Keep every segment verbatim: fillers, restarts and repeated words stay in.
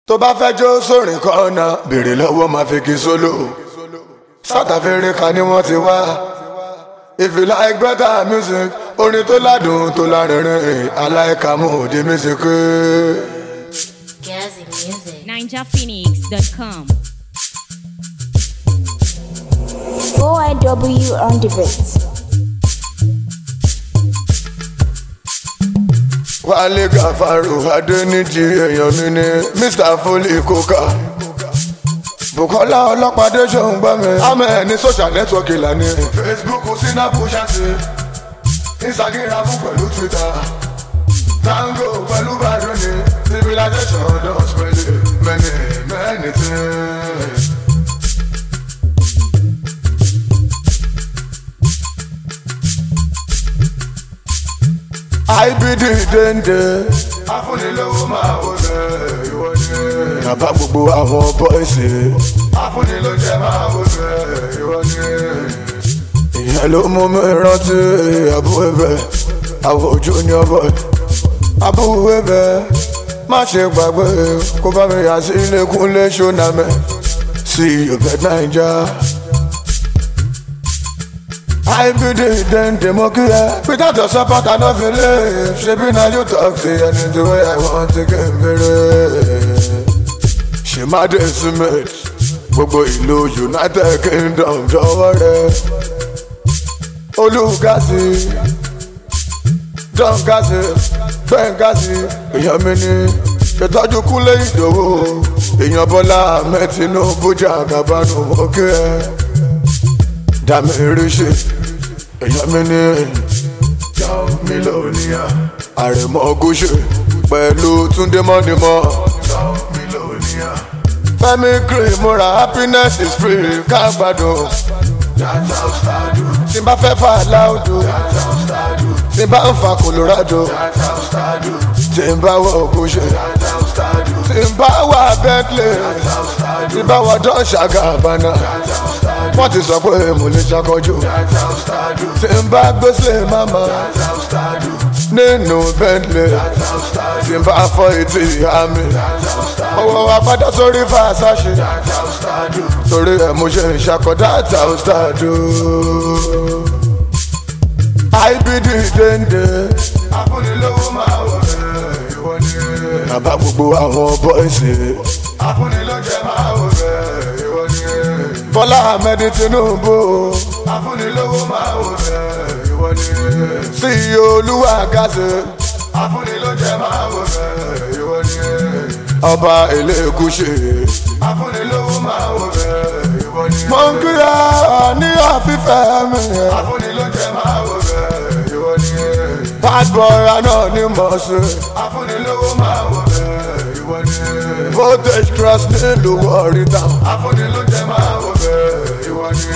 tó bá fẹ́ jó sórin kọ́nà béèrè lọ́wọ́ máa fi kí sólò South Africa ni wọ́n ti wá. If you like better music, orin tó ládùn tó lárinrin, I like Amode music. Gazzy music. ninja phoenix dot com. O I W on the beat. Wálé Gàfárù Adéníjì èèyàn mi ni Mister Foley Coca. Bùkọ́lá Ọlọ́pàdé ṣòun gbọ́ mi. Àmọ́ ní social network ìlànà Facebook, Snapchat, Instagram pẹ̀lú Twitter, Tango pẹ̀lú Badoni, civilization does many many many things. I be the dende. Afúnilówó máa wò bẹ́ẹ̀ ìwọ ni. Bàbá gbogbo àwọn bọ́ìsì. Afúnilójẹ máa wò bẹ́ẹ̀ ìwọ ni. Ìyẹn ló mú mi rántí àbúrò ẹ̀bẹ̀, àwọn junior boy. Àbúrò ẹ̀bẹ̀ má ṣe gbàgbé kó bá mi yà sí ilé Kúnlé Ṣónàmẹ́. See you bet Naija. I be the den democrat. Without your support I don't feel it. Shebi na you talk say any the way I want to get married. She mad estimate. Gbogbo ìlú United Kingdom jọ̀wọ́ rẹ̀. Olùkásí, Dọ́nkásí, Bẹ́ńkásí, èèyàn mi ni. Ṣètọ́jú Kúnlé Ìdòwú. Èèyàn Bọ́lá Ahmed Tinubu Jagaban òkè ẹ̀. Dàmí ríṣe, èèyàn mi ní John Milonia, Àrẹ̀mọ Gúúsù pẹ̀lú Túndé Mọ́nìmọ́. John Milonia, Fẹ́mi Green múra happiness is free kágbádùn. Yàtọ̀ ọ̀sítàdù. Tí n bá fẹ́ fà láòdù. Yàtọ̀ ọ̀sítàdù. Tí n bá ń fa Colorado. Yàtọ̀ ọ̀sítàdù. Tí n bá wọ Ògúnṣe. Yàtọ̀ ọ̀sítàdù. Tí n bá wà Bentley. Yàtọ̀ ọ̀sítàdù. Tí n bá wọ Dolce and Gabbana. Yàtọ̀ ọ̀sítàdù. Wọ́n ti sọ pé mo lè ṣàkọjú. Yàtọ̀ ọ̀sítàdù. Tí n bá gbèsè mama. Yàtọ̀ ọ̀sítàdù. Nínú Bentley. Yàtọ̀ ọ̀sítàdù. Tí n bá fọ etí àmì. Yàtọ̀ ọ̀sítàdù. Owó wa padà sórí Versace. Yàtọ̀ ọ̀sítàdù. Torí ẹ̀ mo ṣe ń ṣàkọdá Yàtọ̀ ọ̀sítàdù. I be the dende. Afúnilówó máa wò bẹ́ẹ̀ ìwọ ni. Bàbá gbogbo àwọn bọ́ìsì. Afúnilójẹ máa wò bẹ́ẹ̀ ìwọ ni. Bọ́lá Ahmed Tinubu. Afúnilówó máa wò bẹ́ẹ̀ ìwọ ni. C E O Olúwagàsì. Afúnilójẹ máa wò bẹ́ẹ̀ ìwọ ni. Ọba Elégùṣì. Afúnilówó máa wò bẹ́ẹ̀ ìwọ ni. Mo ń kíra ní àfífẹ́ mi. Afúnilójẹ máa wò bẹ́ẹ̀ ìwọ ni. Bad boy àná ni mo ṣe. Afúnilówó máa wò bẹ́ẹ̀ ìwọ ni. Voltage cross nílùú Warrington. Afúnilójẹ máa wò bẹ́ẹ̀ ìwọ ni.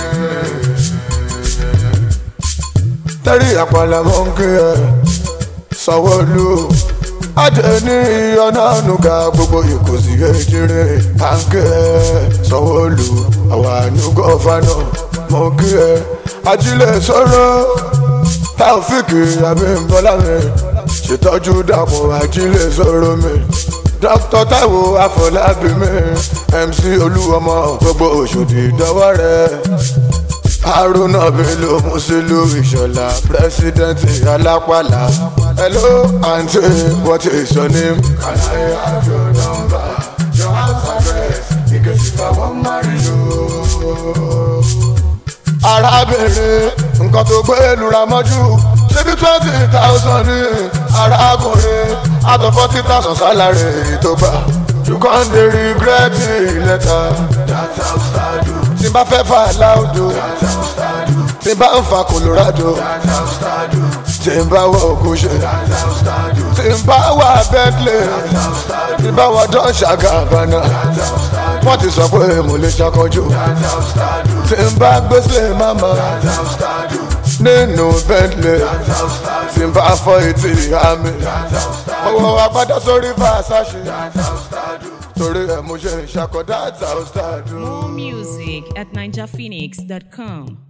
Tẹ́rí àpàlà mo ń kí ẹ Sanwó-Olú. Ajé ní ọ̀nà ànúgà gbogbo ìkòsí èjìrè. Àǹkẹ́ Sanwó-Olú àwọn ànúgọ̀ fánà mo kí ẹ. Ajílẹ̀ sọ̀rọ̀ Taofiki Abímbọ́lá mi. Ṣètọ́jú Dàpọ̀ Ajílẹ̀ sọ̀rọ̀ mi. Dr. Táíwò Afọlábí mi. M C Olúọmọ gbogbo Òṣòdì dọ́wọ́ rẹ̀. Haruna Bello Musiliu Ìṣọ̀lá Pírẹ́sídẹ́ǹtì Alápàlà. Hello aunty, what is your name? Can I have your number? Your house address in case if I wan marry you. Arábìnrin nǹkan tó gbé lura mọ́jú ṣebí twenty thousand ní arákùnrin àtọ̀ forty thousand salary tó gbà. You con dey regret it later. Yàtọ̀ ọ̀sítàdù. Tí n bá fẹ́ fà láòdù. Yàtọ̀ ọ̀sítàdù. Tí n bá ń fa Colorado. Yàtọ̀ ọ̀sítàdù. Tí n bá wọ Ògúnṣe. Yàtọ̀ ọ̀sítàdù. Tí n bá wà Bentley. Yàtọ̀ ọ̀sítàdù. Tí n bá wọ Dolce and Gabbana. Yàtọ̀ ọ̀sítàdù. Wọ́n ti sọ pé mo lè ṣàkọjú. Yàtọ̀ ọ̀sítàdù. Tí n bá gbèsè mama. Yàtọ̀ ọ̀sítàdù. Nínú Bentley. Yàtọ̀ ọ̀sítàdù. Tí n bá fọ etí àmì. Yàtọ̀ ọ̀sítàdù. Owó wa padà sórí Versace. Yàtọ̀ ọ̀sítàdù. Torí ẹ̀ mo ṣe ń ṣàkọdá Yàtọ̀ ọ̀sítàdù. More music at ninja phoenix dot com.